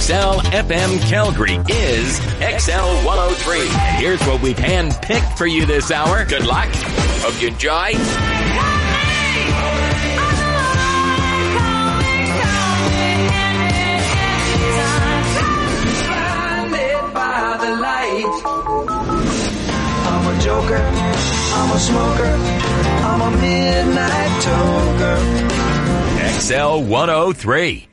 XL FM Calgary is XL 103. And here's what we've hand-picked for you this hour. Good luck. Hope you enjoy. I'm a joker, I'm a smoker, I'm a midnight toker. XL 103.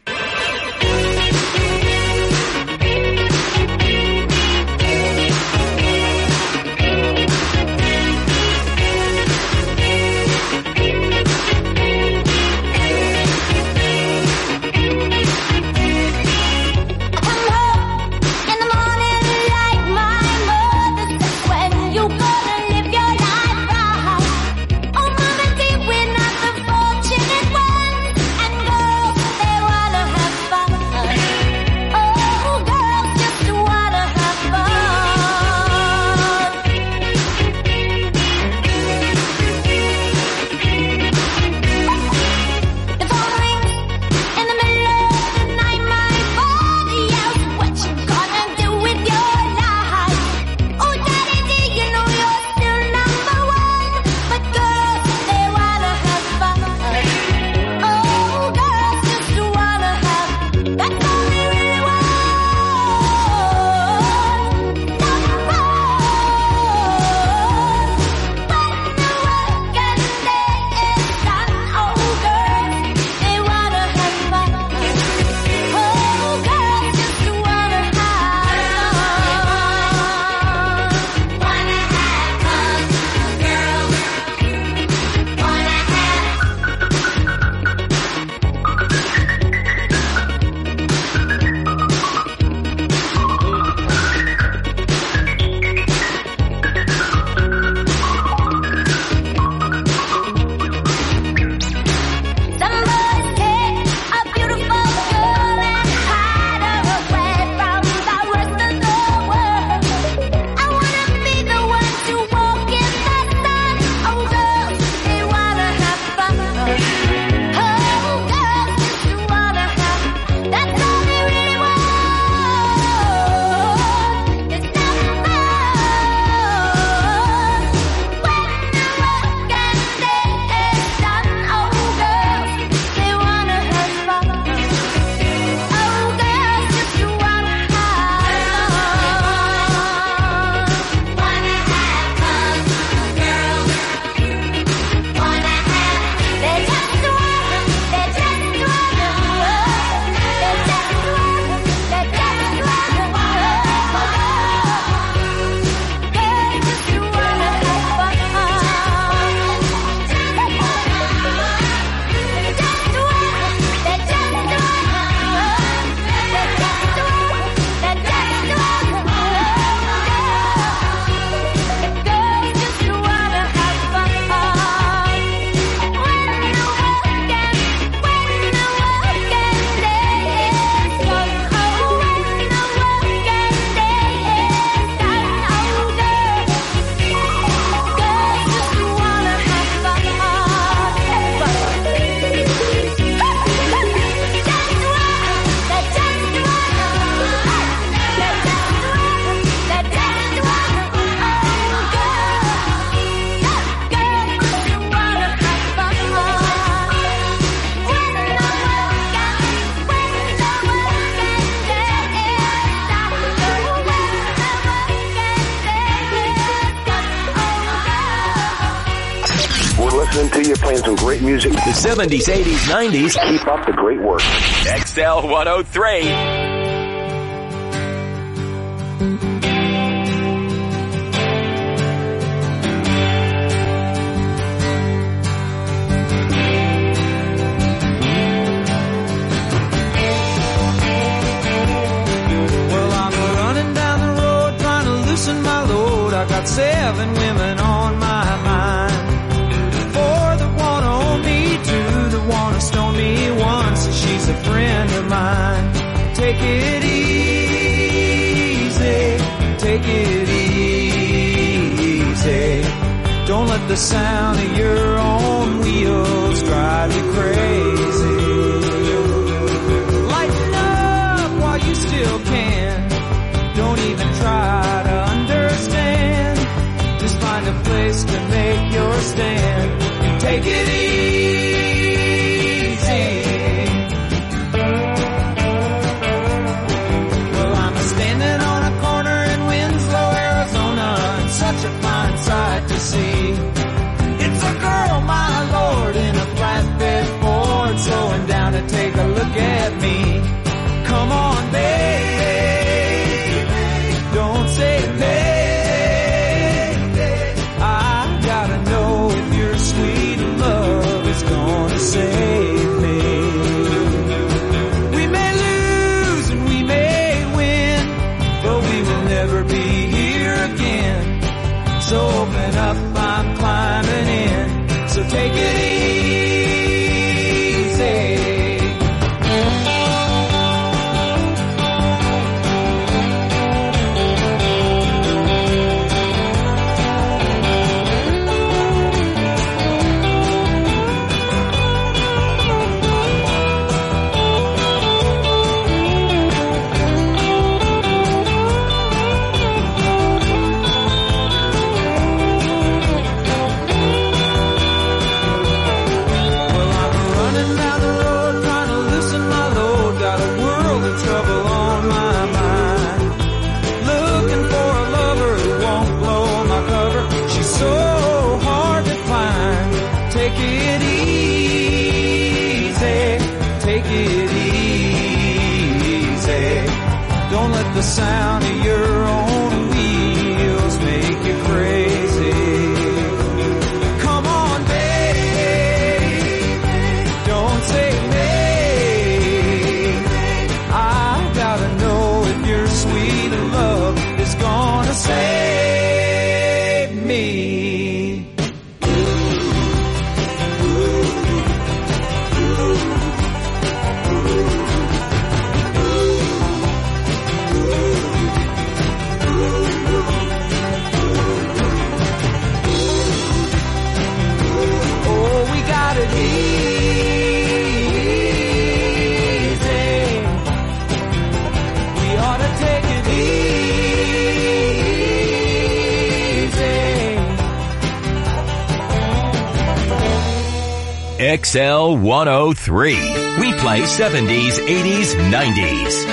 To you, playing some great music. The 70s, 80s, 90s. Keep up the great work. XL 103. Well, I'm running down the road trying to loosen my load. I got 7 women on my mind. Stone me once, she's a friend of mine. Take it easy, take it easy. Don't let the sound of your own wheels drive you crazy. Lighten up while you still let the sound of your own wheels make you crazy. Come on, baby, don't say maybe. I gotta know if your sweet love is gonna save me. XL 103. We play 70s, 80s, 90s.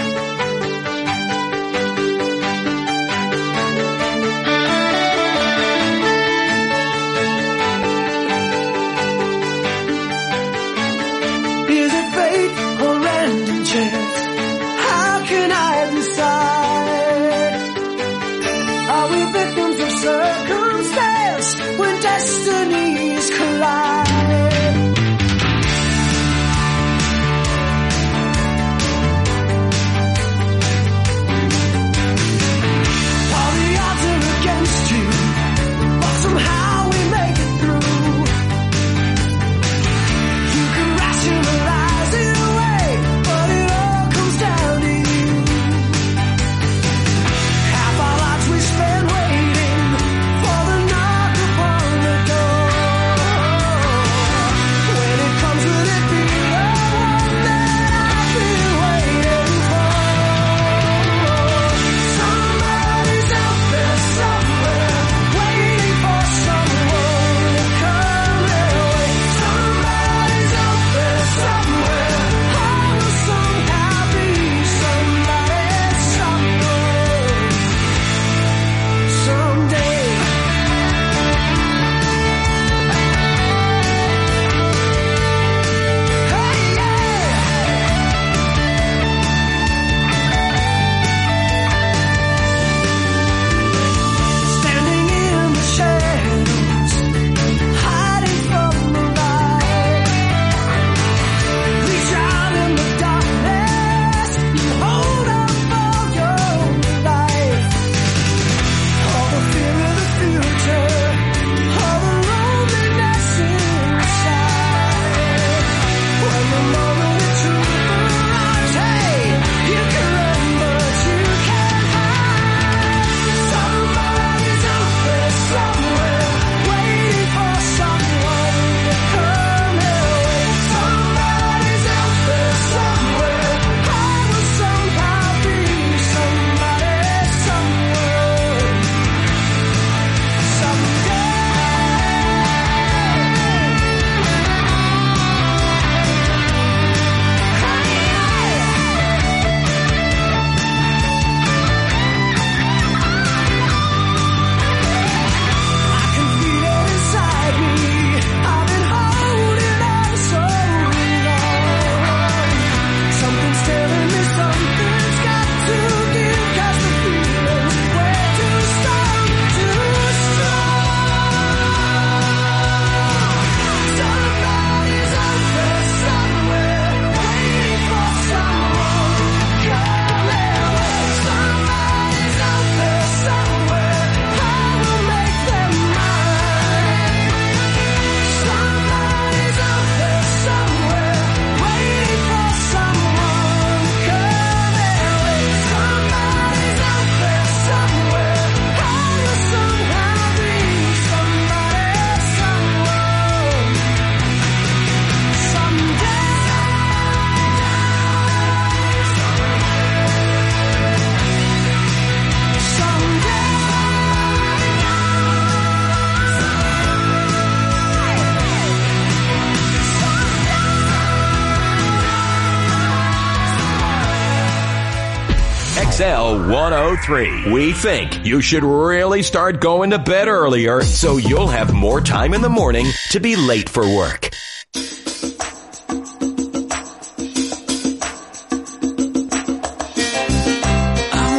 Is it fate or random chance? How can I decide? Are we victims of circumstance when destinies collide? XL 103. We think you should really start going to bed earlier so you'll have more time in the morning to be late for work. I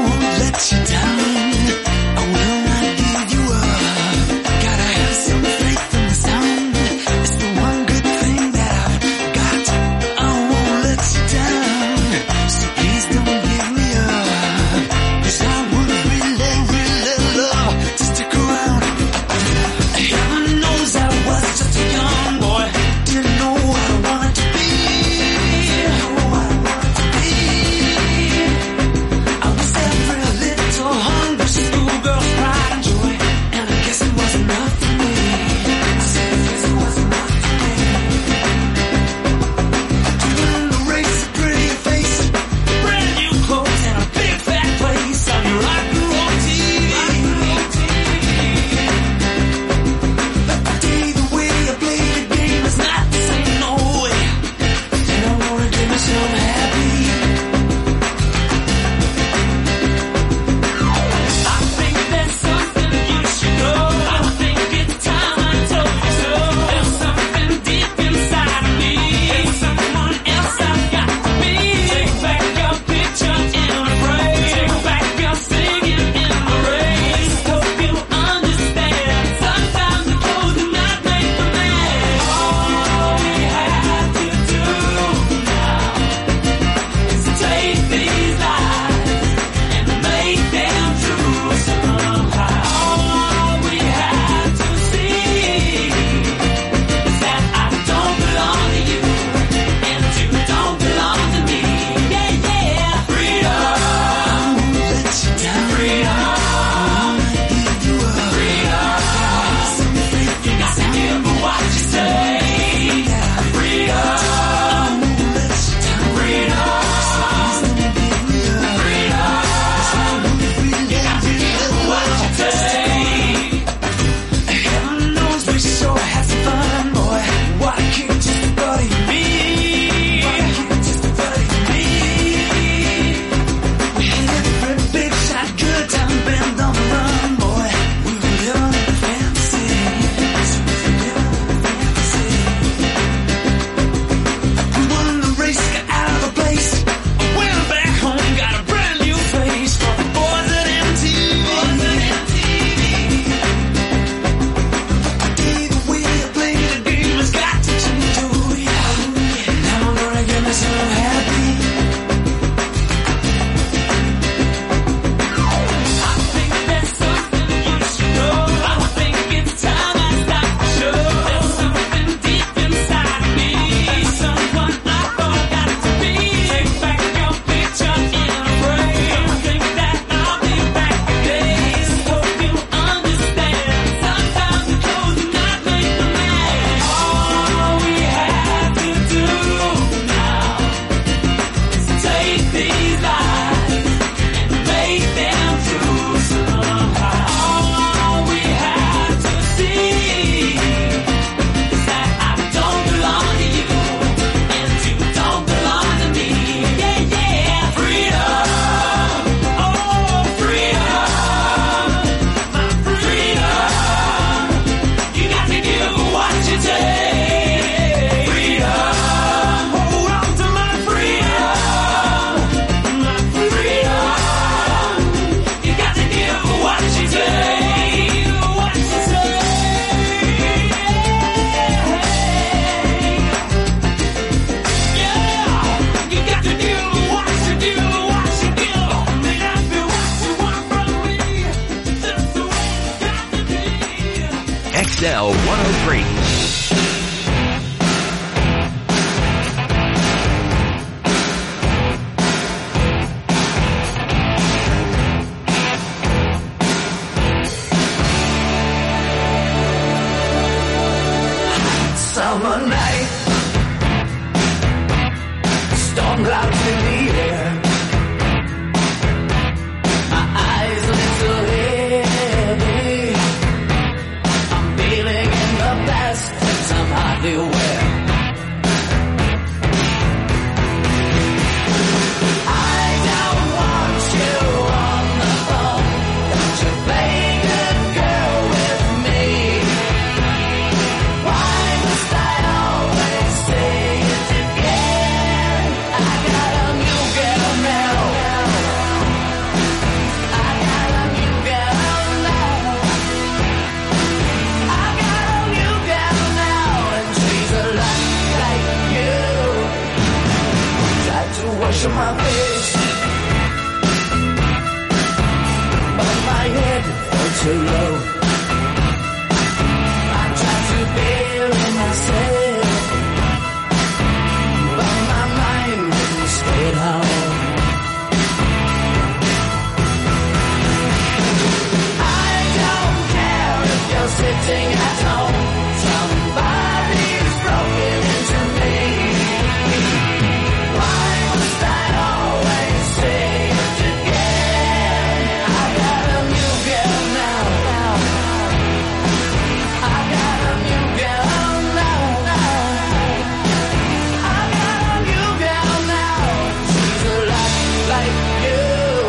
XL 103. Summer night, storm clouds in the air. My eyes a little heavy. I'm feeling in the past. to low. I tried to bury myself, but my mind stayed home. I don't care if you're sitting at home. Somebody's broken into me. Why must I always say it again? I got a new girl now. I got a new girl now. I got a new girl now. She's a lot like you.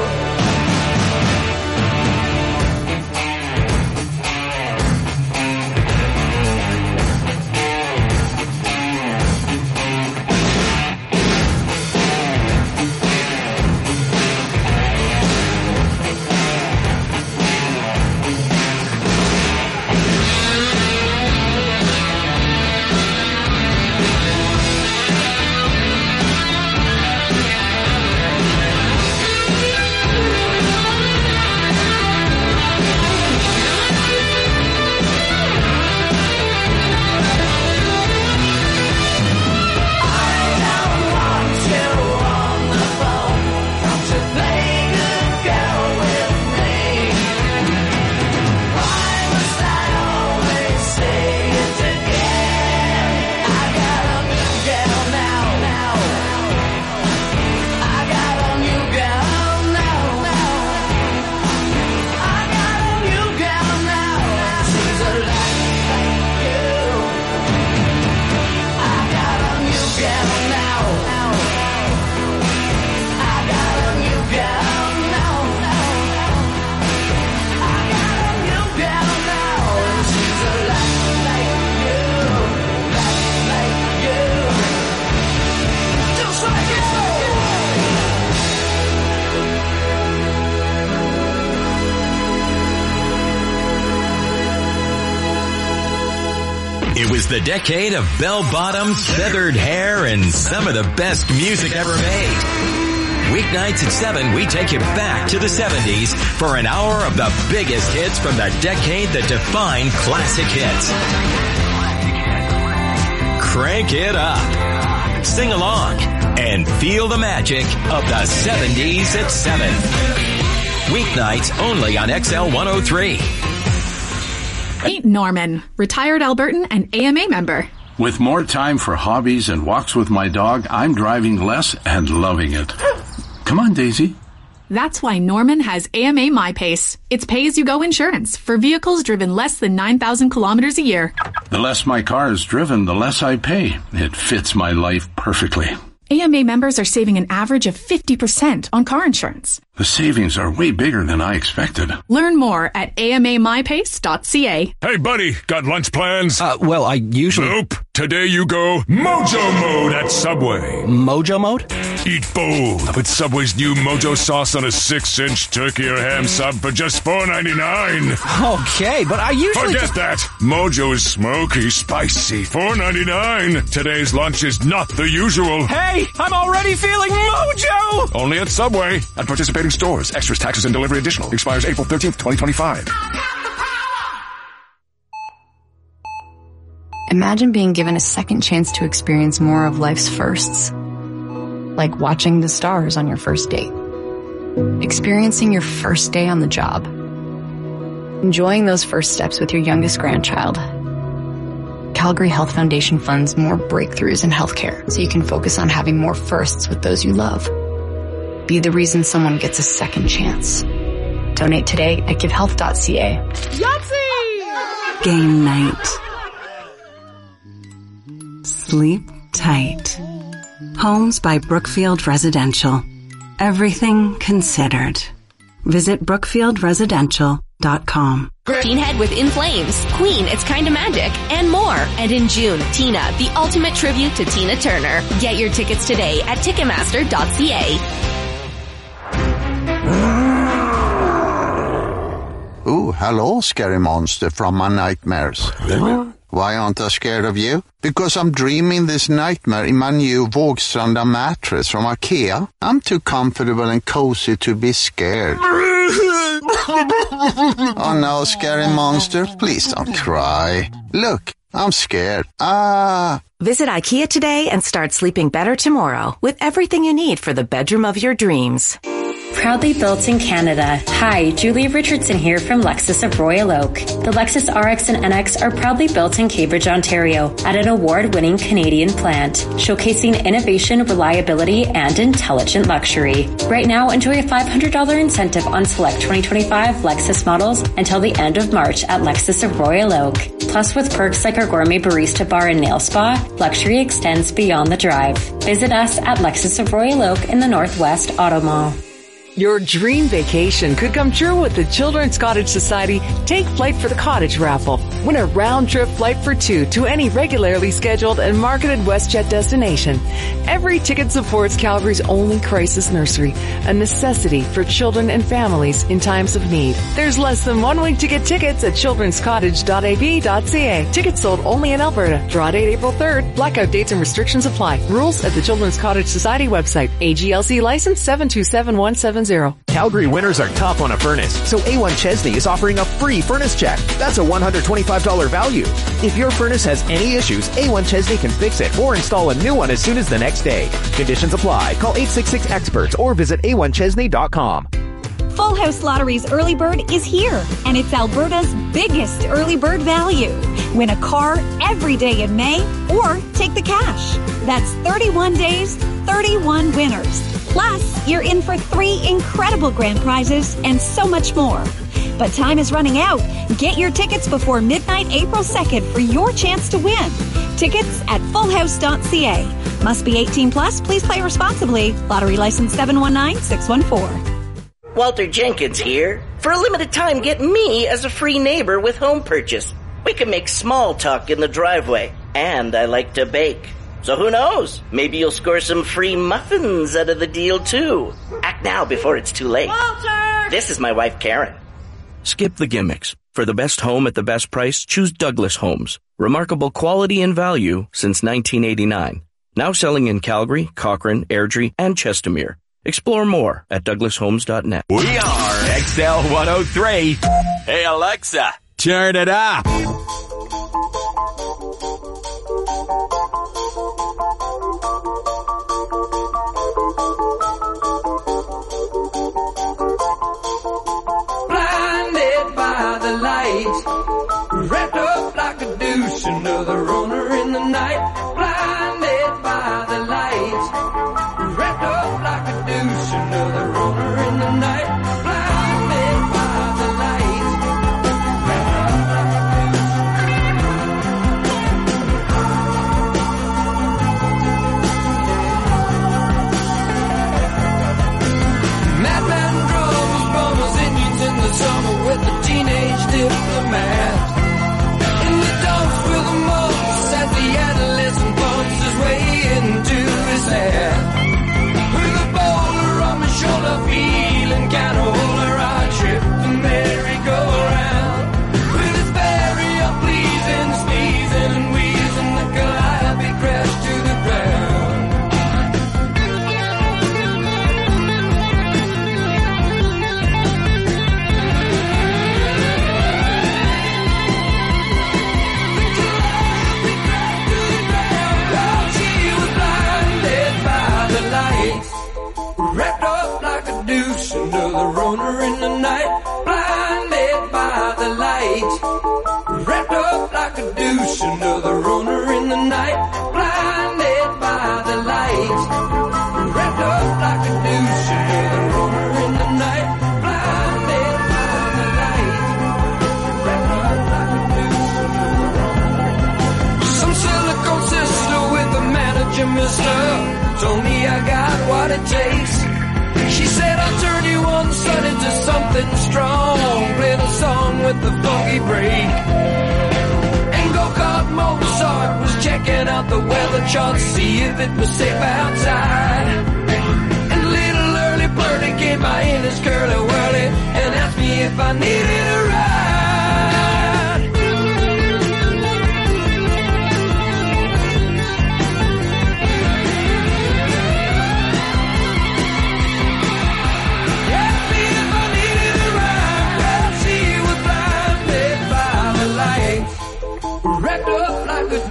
It was the decade of bell-bottoms, feathered hair, and some of the best music ever made. Weeknights at 7, we take you back to the 70s for an hour of the biggest hits from the decade that defined classic hits. Crank it up, sing along, and feel the magic of the 70s at 7. Weeknights only on XL 103. Meet Norman, retired Albertan and AMA member. With more time for hobbies and walks with my dog, I'm driving less and loving it. Come on, Daisy. That's why Norman has AMA MyPace. It's pay-as-you-go insurance for vehicles driven less than 9,000 kilometers a year. The less my car is driven, the less I pay. It fits my life perfectly. AMA members are saving an average of 50% on car insurance. The savings are way bigger than I expected. Learn more at amamypace.ca. Hey, buddy, got lunch plans? Well, I usually... Nope. Today you go Mojo Mode at Subway. Mojo Mode? Eat bold with Subway's new Mojo sauce on a 6-inch turkey or ham sub for just $4.99. Okay, but I usually... Forget that. Mojo is smoky, spicy, $4.99. Today's lunch is not the usual. Hey, I'm already feeling Mojo! Only at Subway. At participating stores. Extras, taxes, and delivery additional. Expires April 13th, 2025. Imagine being given a second chance to experience more of life's firsts. Like watching the stars on your first date. Experiencing your first day on the job. Enjoying those first steps with your youngest grandchild. Calgary Health Foundation funds more breakthroughs in healthcare so you can focus on having more firsts with those you love. Be the reason someone gets a second chance. Donate today at givehealth.ca. Yahtzee! Game night. Sleep tight. Homes by Brookfield Residential. Everything considered. Visit brookfieldresidential.com. Teen Head with In Flames, Queen, It's Kinda Magic, and more. And in June, Tina, the ultimate tribute to Tina Turner. Get your tickets today at Ticketmaster.ca. Oh, hello, scary monster from my nightmares. Why aren't I scared of you? Because I'm dreaming this nightmare in my new Vågstranda mattress from IKEA. I'm too comfortable and cozy to be scared. Oh Oh no, Scary Monster, please don't cry. Look, I'm scared. Visit IKEA today and start sleeping better tomorrow with everything you need for the bedroom of your dreams. Proudly built in Canada. Hi, Julia Richardson here from Lexus of Royal Oak. The Lexus RX and NX are proudly built in Cambridge, Ontario at an award-winning Canadian plant, showcasing innovation, reliability, and intelligent luxury. Right now, enjoy a $500 incentive on select 2025 Lexus models until the end of March at Lexus of Royal Oak. Plus, with perks like our gourmet barista bar and nail spa, luxury extends beyond the drive. Visit us at Lexus of Royal Oak in the Northwest Auto Mall. Your dream vacation could come true with the Children's Cottage Society Take Flight for the Cottage raffle. Win a round-trip flight for two to any regularly scheduled and marketed WestJet destination. Every ticket supports Calgary's only crisis nursery, a necessity for children and families in times of need. There's less than 1 week to get tickets at childrenscottage.ab.ca. Tickets sold only in Alberta. Draw date April 3rd. Blackout dates and restrictions apply. Rules at the Children's Cottage Society website. AGLC license 727170. Calgary winters are tough on a furnace, so A1 Chesney is offering a free furnace check. That's a $125 value. If your furnace has any issues, A1 Chesney can fix it or install a new one as soon as the next day. Conditions apply. Call 866-EXPERTS or visit a1chesney.com. Full House Lottery's Early Bird is here, and it's Alberta's biggest early bird value. Win a car every day in May, or take the cash. That's 31 days, 31 winners. Plus, you're in for 3 incredible grand prizes and so much more. But time is running out. Get your tickets before midnight April 2nd for your chance to win. Tickets at fullhouse.ca. Must be 18 plus. Please play responsibly. Lottery license 719614. Walter Jenkins here. For a limited time, get me as a free neighbor with home purchase. We can make small talk in the driveway, and I like to bake. So who knows? Maybe you'll score some free muffins out of the deal, too. Act now before it's too late. Walter! This is my wife, Karen. Skip the gimmicks. For the best home at the best price, choose Douglas Homes. Remarkable quality and value since 1989. Now selling in Calgary, Cochrane, Airdrie, and Chestermere. Explore more at douglashomes.net. We are XL 103. Hey, Alexa, turn it up. Blinded by the light, wrapped up like a douche, another owner in the night. Blinded by the light, wrapped up like a douche, another owner in the night. Blinded by the light, wrapped up like a douche. Madman drums, bombers, Indians in the summer with the teenage diplomat. In the dumps with the mumps as the adolescent bumps his way into his hat. With a boulder on my shoulder, feeling kind of older, I trip the merry-go-round. With his very unpleasing sneezing and wheezing, the calliope crashed to the ground. Wrapped up like a douche, another owner in the night. Blinded by the light. Wrapped up like a douche, another owner in the night. Blinded by the light. Wrapped up like a douche, another owner in the night. Blinded by the light. Wrapped up like a douche, another owner. Some silicone sister with a manager, mister, told me I got what it takes. She said I'll turn you on sun into something strong. Play the song with the funky break. And go-kart Mozart was checking out the weather chart, see if it was safe outside. And little early birdie came by in his curly whirly and asked me if I needed a ride. Asked me if I needed a ride. Well, she was blind.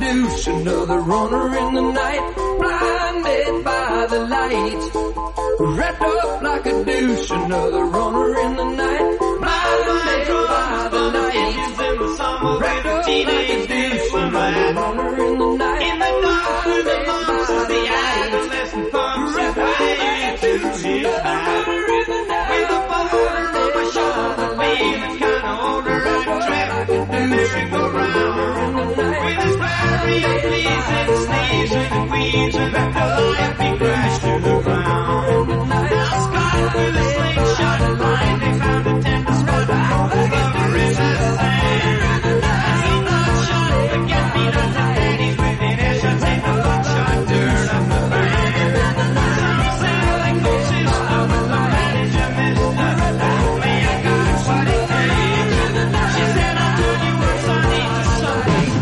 deuce, another runner in the night, blinded by the light. Wrapped up like a deuce, another runner in the night, blinded by the light. Wrapped up like a deuce, another runner in the night, in the dark with the months of the adolescent pumps his way to his back. With a boulder on my shoulder, feeling kinda older and trapped in the merry-go-round. With his very pleasing sneeze and weeds and the life he crashed to the ground. Now Scott with a slingshot and line, they found a tender spot for the lover in that land. As the bloodshot forget-me-not the daddies within earshot take the bloodshot dirt off the band. Some say like the sister with the manager mister, told me I got what it takes. She said I told you once I need to something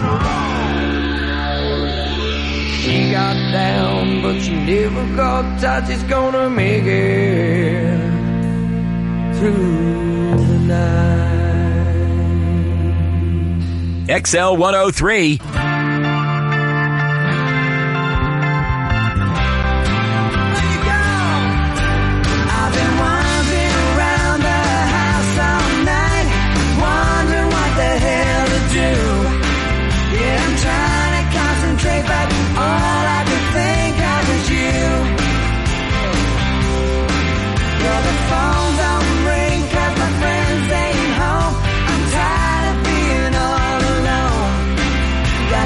wrong. She got down, but she never got touch. She's gonna make it through the night. XL 103. I've been wandering around the house all night, wondering what the hell to do. Yeah, I'm trying to concentrate, but all I could think of is you. Well, the phone don't ring 'cause my friends ain't home. I'm tired of being all alone.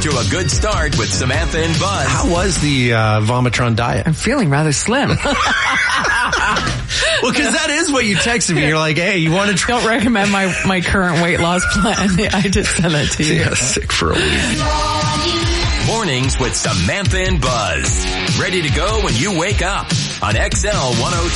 to a good start with Samantha and Buzz. How was the Vomitron diet? I'm feeling rather slim. Well, because that is what you texted me. You're like, hey, you want to try? Don't recommend my current weight loss plan. I just sent that to you. Yeah, sick for a week. Mornings with Samantha and Buzz. Ready to go when you wake up on XL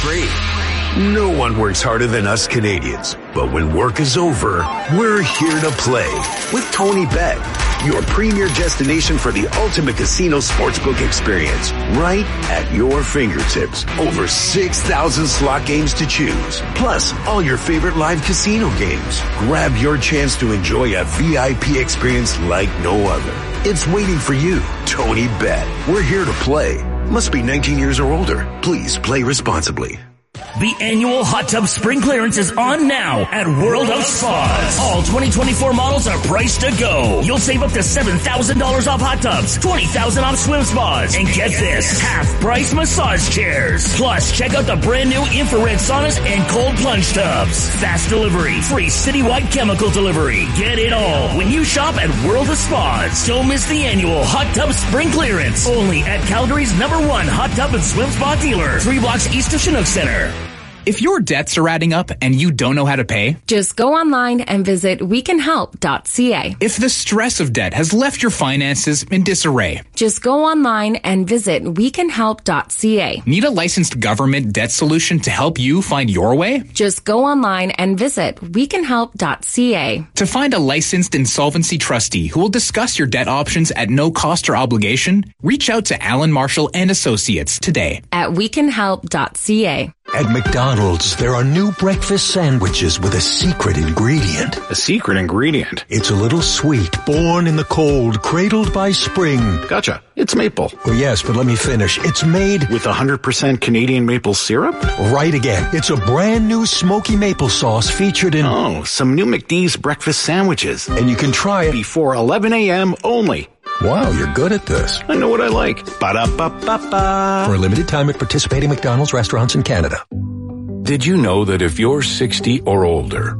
103. No one works harder than us Canadians. But when work is over, we're here to play with Tony Bet, your premier destination for the ultimate casino sportsbook experience. Right at your fingertips. Over 6,000 slot games to choose. Plus, all your favorite live casino games. Grab your chance to enjoy a VIP experience like no other. It's waiting for you. Tony Bet. We're here to play. Must be 19 years or older. Please play responsibly. The annual Hot Tub Spring Clearance is on now at World of Spas. All 2024 models are priced to go. You'll save up to $7,000 off hot tubs, $20,000 off swim spas, and get this, half-price massage chairs. Plus, check out the brand new infrared saunas and cold plunge tubs. Fast delivery, free citywide chemical delivery. Get it all when you shop at World of Spas. Don't miss the annual Hot Tub Spring Clearance. Only at Calgary's #1 hot tub and swim spa dealer, 3 blocks east of Chinook Center. If your debts are adding up and you don't know how to pay, just go online and visit wecanhelp.ca. If the stress of debt has left your finances in disarray, just go online and visit wecanhelp.ca. Need a licensed government debt solution to help you find your way? Just go online and visit wecanhelp.ca. To find a licensed insolvency trustee who will discuss your debt options at no cost or obligation, reach out to Alan Marshall and Associates today at wecanhelp.ca. At McDonald's, there are new breakfast sandwiches with a secret ingredient. A secret ingredient? It's a little sweet, born in the cold, cradled by spring. Gotcha. It's maple. Well, yes, but let me finish. It's made with 100% Canadian maple syrup? Right again. It's a brand new smoky maple sauce featured in... Oh, some new McD's breakfast sandwiches. And you can try it before 11 a.m. only. Wow, you're good at this. I know what I like. Ba-da-ba-ba-ba. For a limited time at participating McDonald's restaurants in Canada. Did you know that if you're 60 or older,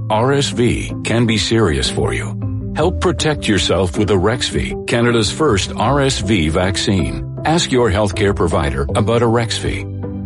RSV can be serious for you? Help protect yourself with Arexvy, Canada's first RSV vaccine. Ask your healthcare provider about Arexvy.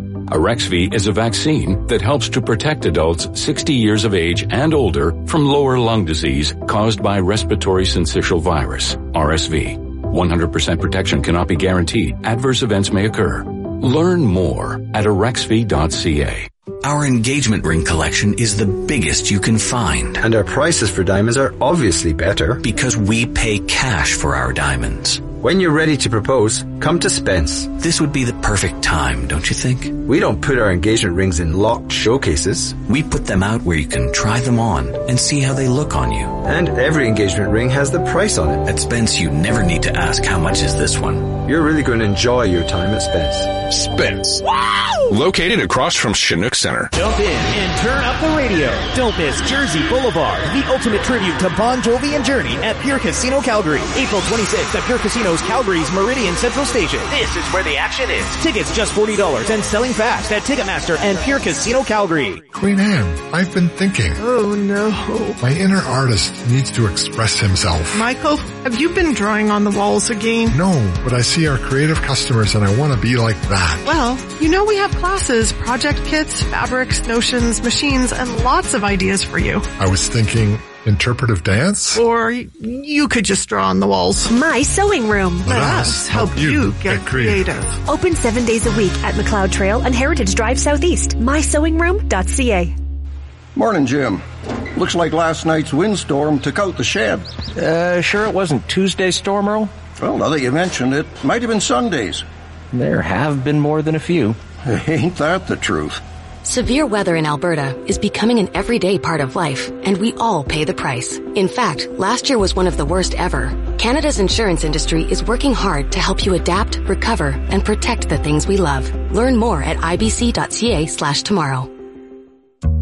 Arexvy is a vaccine that helps to protect adults 60 years of age and older from lower lung disease caused by respiratory syncytial virus, RSV. 100% protection cannot be guaranteed. Adverse events may occur. Learn more at arexvy.ca. Our engagement ring collection is the biggest you can find. And our prices for diamonds are obviously better. Because we pay cash for our diamonds. When you're ready to propose, come to Spence. This would be the perfect time, don't you think? We don't put our engagement rings in locked showcases. We put them out where you can try them on and see how they look on you. And every engagement ring has the price on it. At Spence, you never need to ask how much is this one. You're really going to enjoy your time at Spence. Spence. Wow! Located across from Chinook Center. Jump in and turn up the radio. Don't miss Jersey Boulevard, the ultimate tribute to Bon Jovi and Journey at Pure Casino Calgary. April 26th at Pure Casino's Calgary's Meridian Central Station. This is where the action is. Tickets just $40 and selling fast at Ticketmaster and Pure Casino Calgary. Queen Anne, I've been thinking. Oh no. My inner artist needs to express himself. Michael, have you been drawing on the walls again? No, but I see our creative customers and I want to be like that. Well, you know we have classes, project kits, fabrics, notions, machines, and lots of ideas for you. I was thinking interpretive dance? Or you could just draw on the walls. My Sewing Room. Let us help you get creative. Open 7 days a week at McLeod Trail and Heritage Drive Southeast. MySewingRoom.ca. Morning, Jim. Looks like last night's windstorm took out the shed. Sure it wasn't Tuesday's storm, Earl? Well, now that you mentioned it, might have been Sunday's. There have been more than a few. Ain't that the truth? Severe weather in Alberta is becoming an everyday part of life, and we all pay the price. In fact, last year was one of the worst ever. Canada's insurance industry is working hard to help you adapt, recover, and protect the things we love. Learn more at ibc.ca/tomorrow.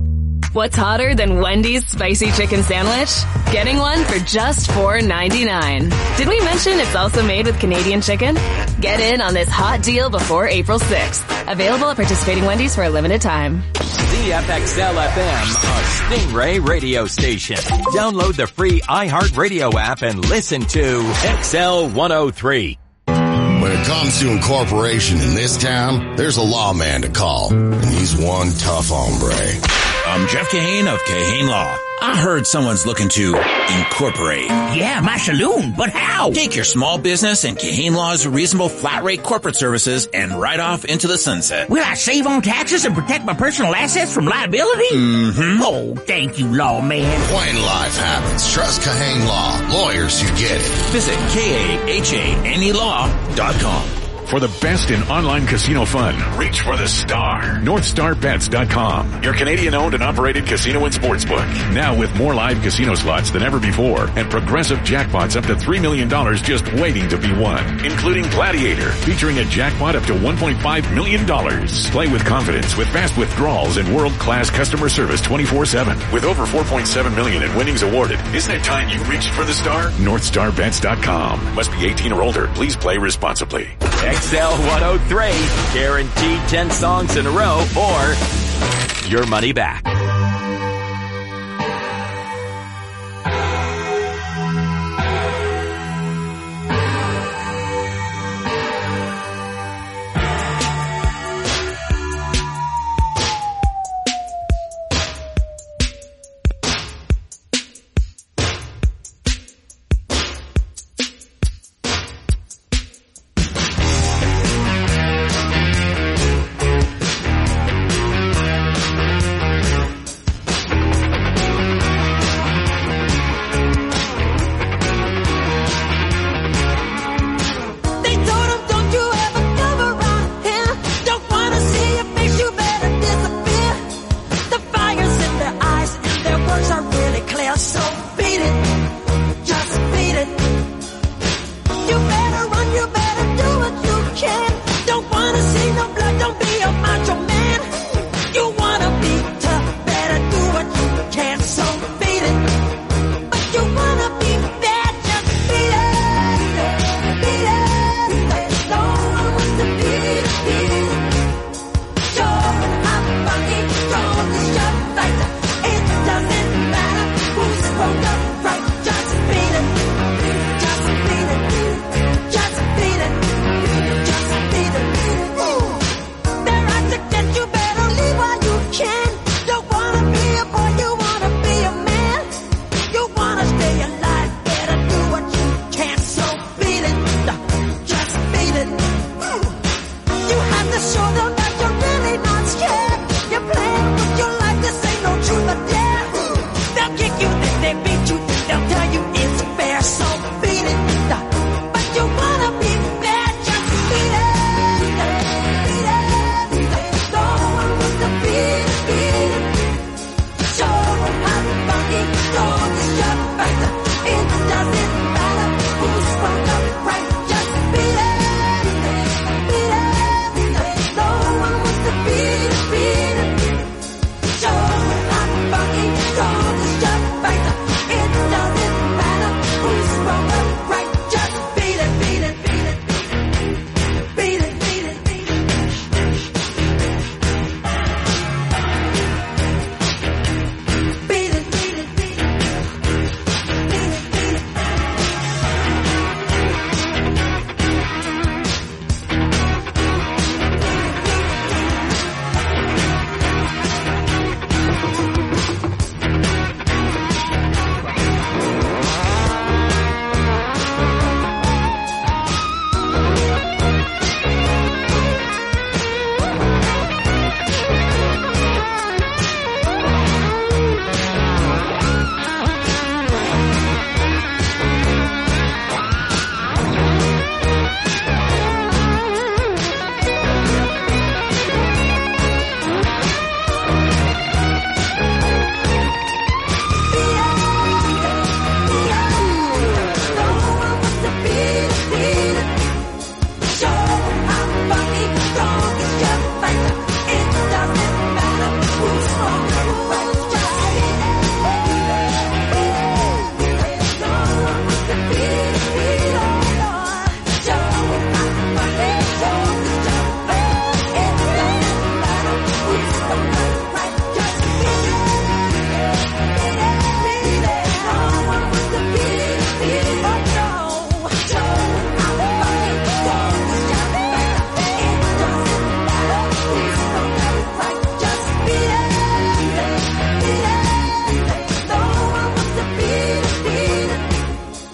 What's hotter than Wendy's spicy chicken sandwich? Getting one for just $4.99. Did we mention it's also made with Canadian chicken? Get in on this hot deal before April 6th. Available at participating Wendy's for a limited time. CFXL FM, a Stingray radio station. Download the free iHeartRadio app and listen to XL 103. When it comes to incorporation in this town, there's a lawman to call, and he's one tough hombre. I'm Jeff Kahane of Kahane Law. I heard someone's looking to incorporate. Yeah, my saloon, but how? Take your small business and Kahane Law's reasonable flat rate corporate services and ride off into the sunset. Will I save on taxes and protect my personal assets from liability? Mm-hmm. Oh, thank you, lawman. When life happens, trust Kahane Law. Lawyers who get it. Visit KAHANElaw.com. For the best in online casino fun, reach for the star. NorthstarBets.com. Your Canadian-owned and operated casino and sportsbook. Now with more live casino slots than ever before and progressive jackpots up to $3 million just waiting to be won. Including Gladiator, featuring a jackpot up to $1.5 million. Play with confidence with fast withdrawals and world-class customer service 24/7. With over $4.7 million in winnings awarded, isn't it time you reached for the star? NorthstarBets.com. Must be 18 or older. Please play responsibly. XL 103, guaranteed 10 songs in a row or your money back.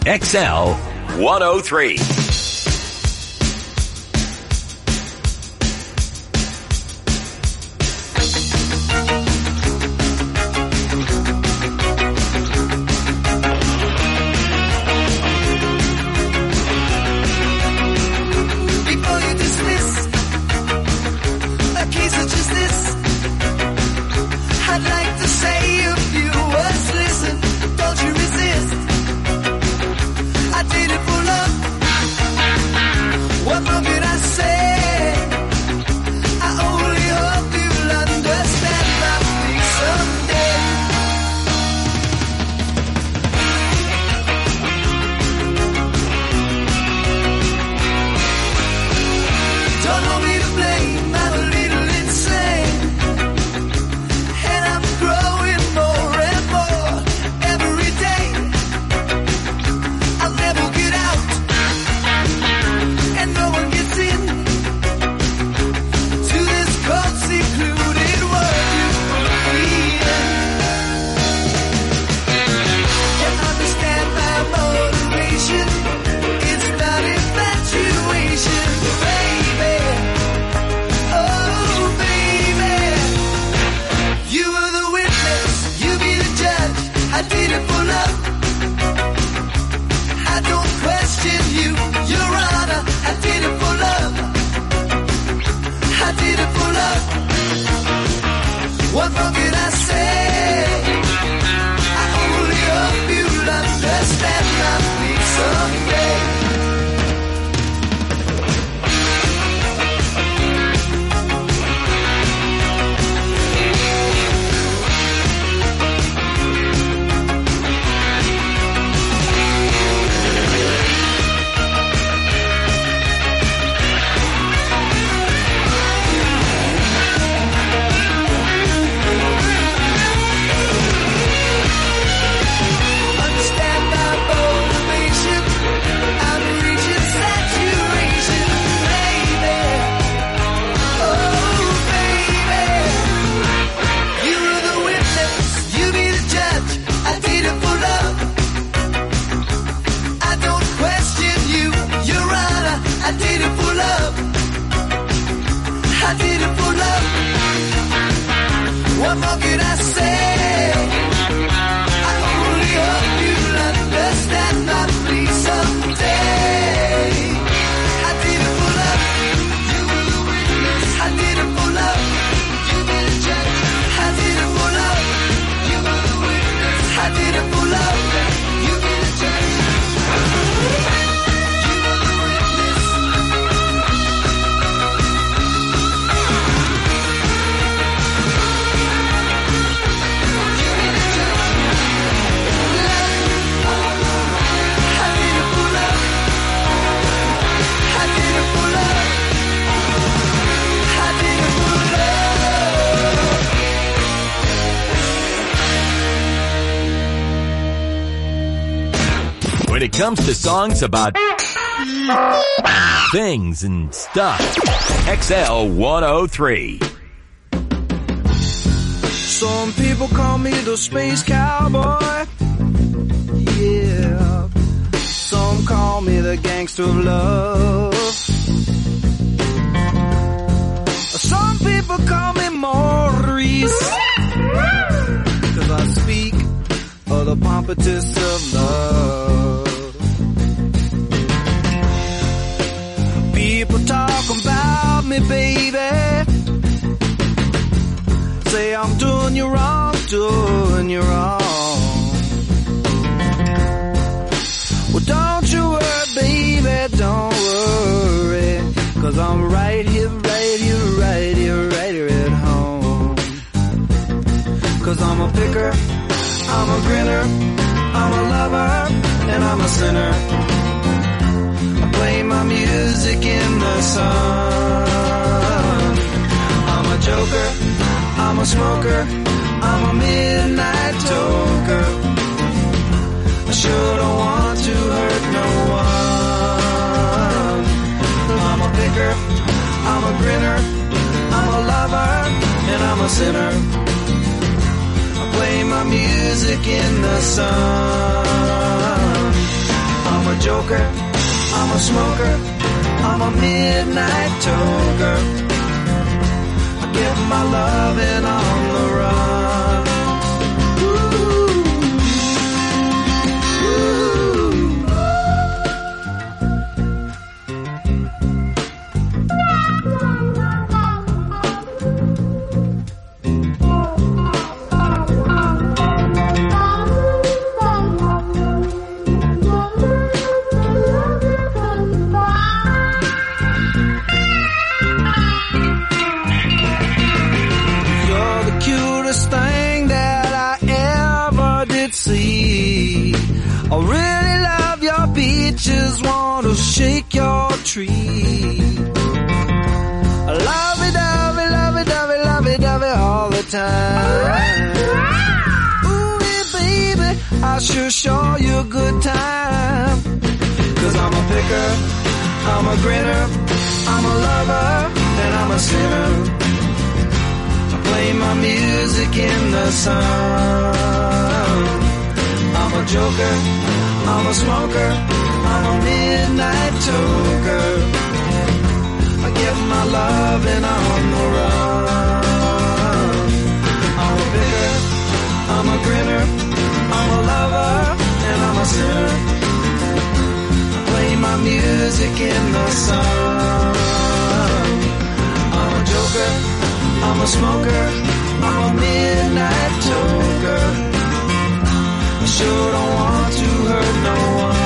XL 103. When it comes to songs about things and stuff, XL 103. Some people call me the space cowboy. Yeah. Some call me the gangster of love. Some people call me Maurice, 'cause I speak of the pompatus of love. People talk about me, baby. Say I'm doing you wrong, doing you wrong. Well, don't you worry, baby, don't worry, 'cause I'm right here, right here, right here, right here at home. 'Cause I'm a picker, I'm a grinner, I'm a lover, and I'm a sinner. I play my music in the sun. I'm a joker, I'm a smoker, I'm a midnight toker. I sure don't want to hurt no one. I'm a picker, I'm a grinner, I'm a lover, and I'm a sinner. I play my music in the sun. a joker, I'm a smoker, I'm a midnight toker. I get my loving on the run. I really love your peaches, want to shake your tree. Lovey-dovey, lovey-dovey, lovey-dovey all the time. Ooh, baby, I sure show you a good time. 'Cause I'm a picker, I'm a grinner, I'm a lover, and I'm a sinner. I play my music in the sun. I'm a joker, I'm a smoker, I'm a midnight toker. I get my loving on the run. I'm a picker, I'm a grinner, I'm a lover, and I'm a sinner. I play my music in the sun. I'm a joker, I'm a smoker, I'm a midnight toker. I sure don't want to hurt no one.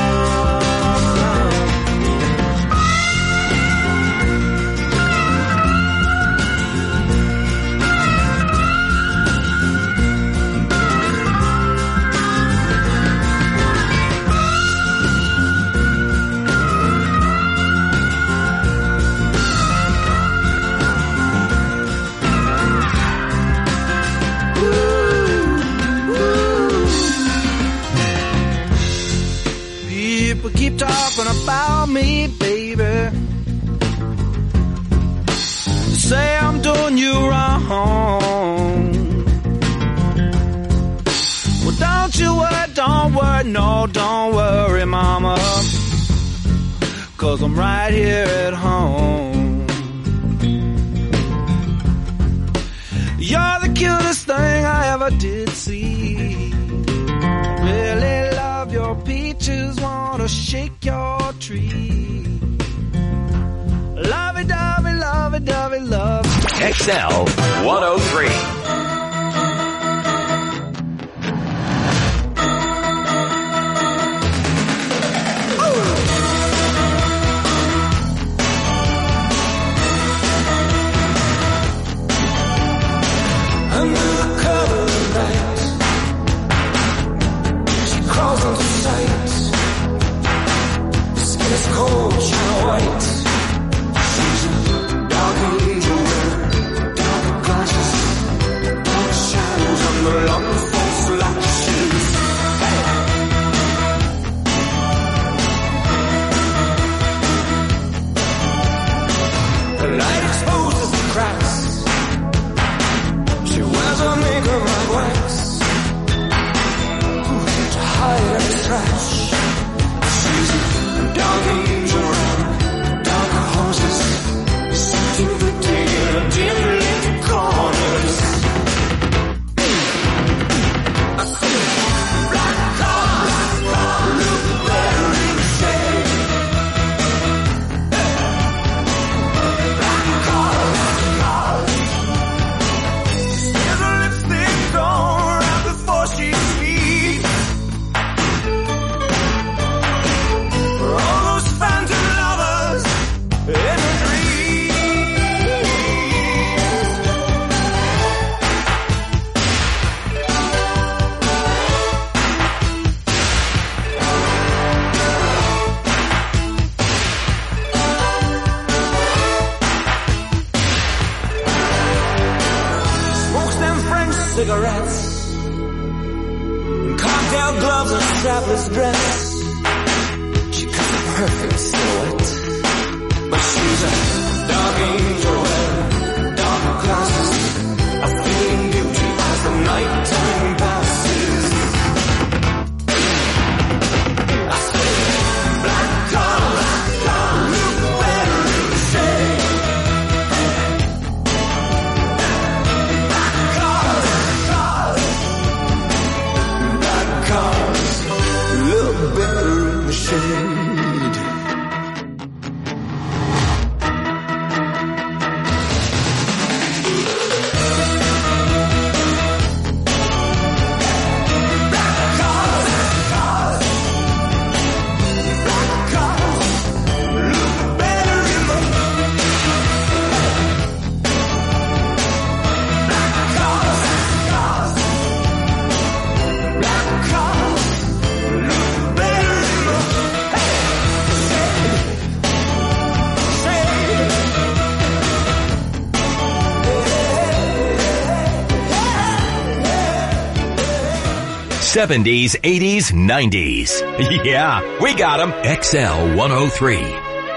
People keep talking about me, baby. Say I'm doing you wrong. Well, don't you worry, no, don't worry, mama. 'Cause I'm right here at home. You're the cutest thing I ever did see. I really love your peaches, wanna shake your tree. Lovey-dovey, lovey-dovey, love. XL 103. Under the cover of night, she crawls onto sight. Skin is cold, she's white. She's a dark angel, dark glasses, dark shadows under long false lashes. The light exposes the cracks. She wears her makeup like wax to hide every scratch. She's a dark angel, dark horses, searching for dear, dim lit corners. I see black cars, look very shady. Black cars. There's a lipstick on right before she speaks. For all those phantom lovers in a dream. Smokes them French cigarettes, cocktail gloves and strapless dress. She cuts a perfect silhouette, but she's a dark angel wearing dark glasses, a fleeting beauty as the nighttime passes. I say 70s, 80s, 90s. Yeah, we got them. XL 103.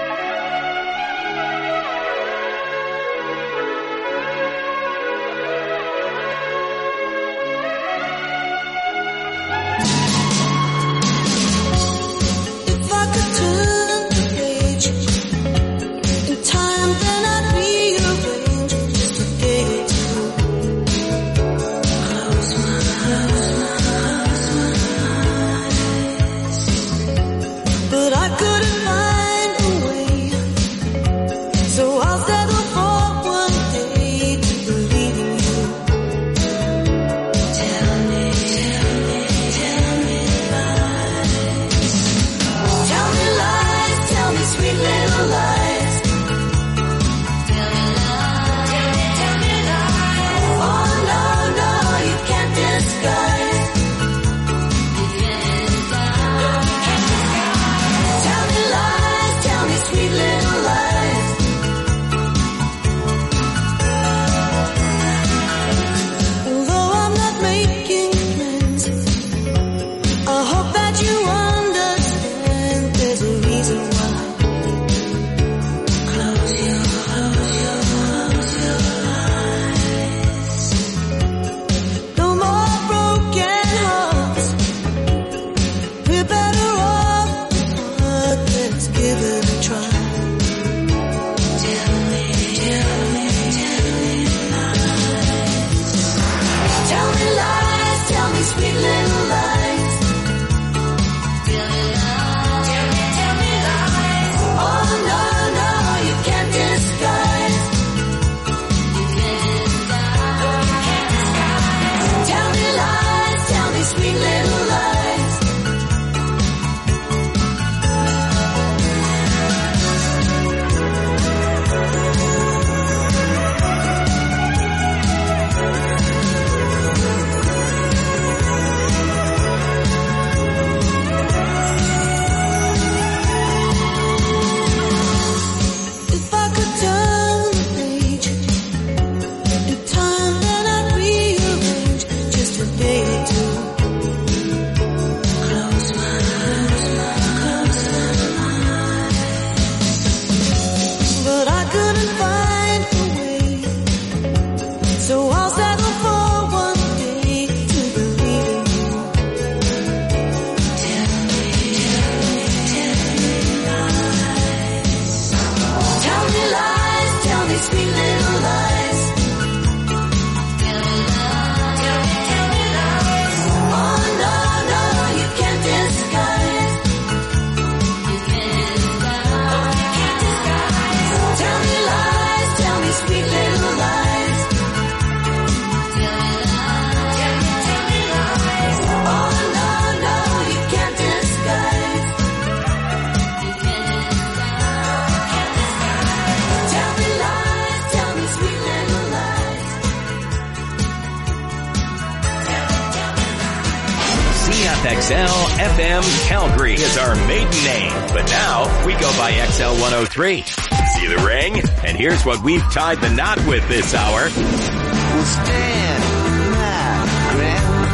CFXL FM Calgary is our maiden name, but now we go by XL 103. See the ring? And here's what we've tied the knot with this hour. We'll stand my ground,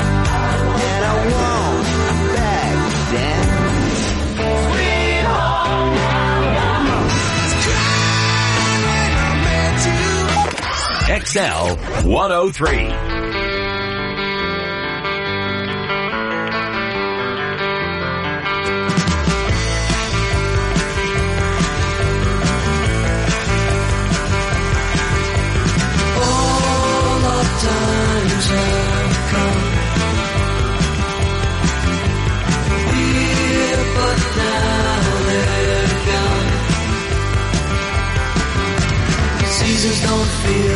and I won't back down. Sweet home Alabama. XL 103. Seasons don't feel